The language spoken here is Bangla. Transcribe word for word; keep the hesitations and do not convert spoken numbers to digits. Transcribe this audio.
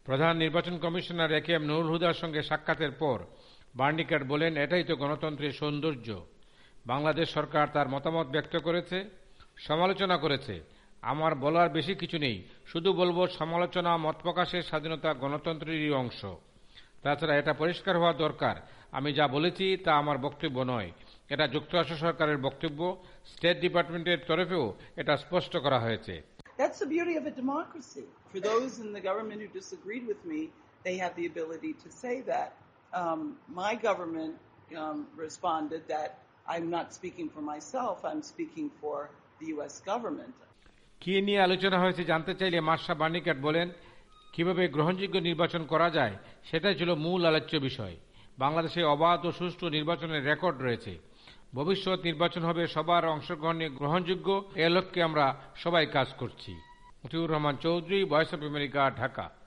প্রধান নির্বাচন commissioner A K M Nurul হুদার সঙ্গে সাক্ষাতের পর বার্নিকাট বলেন, এটাই তো গণতন্ত্রের সৌন্দর্য। বাংলাদেশ সরকার তার মতামত ব্যক্ত করেছে, সমালোচনা করেছে। আমার বলার বেশি কিছু নেই, শুধু বলবো সমালোচনা, মত প্রকাশের স্বাধীনতা গণতন্ত্রেরই অংশ। তাছাড়া এটা পরিষ্কার হওয়া দরকার, আমি যা বলেছি তা আমার বক্তব্য নয়, এটা যুক্তরাষ্ট্র সরকারের বক্তব্য। স্টেট ডিপার্টমেন্টের তরফেও এটা স্পষ্ট করা হয়েছে। That's the beauty of a democracy. For those in the government who disagreed with me, they have the ability to say that. Um, my government um, responded that I'm not speaking for myself, I'm speaking for the U S government. কি নিয়ে আলোচনা হয়েছে জানতে চাইলে মার্শা বার্নিকাট বলেন, কিভাবে গ্রহণযোগ্য নির্বাচন করা যায় সেটাই ছিল মূল আলোচ্য বিষয়। বাংলাদেশে অবাধ ও সুষ্ঠু নির্বাচনের রেকর্ড রয়েছে। ভবিষ্যৎ নির্বাচন হবে সবার অংশগ্রহণে গ্রহণযোগ্য, এ লক্ষ্যে আমরা সবাই কাজ করছি। Motiur Rahman Chowdhury, voice of America, Dhaka.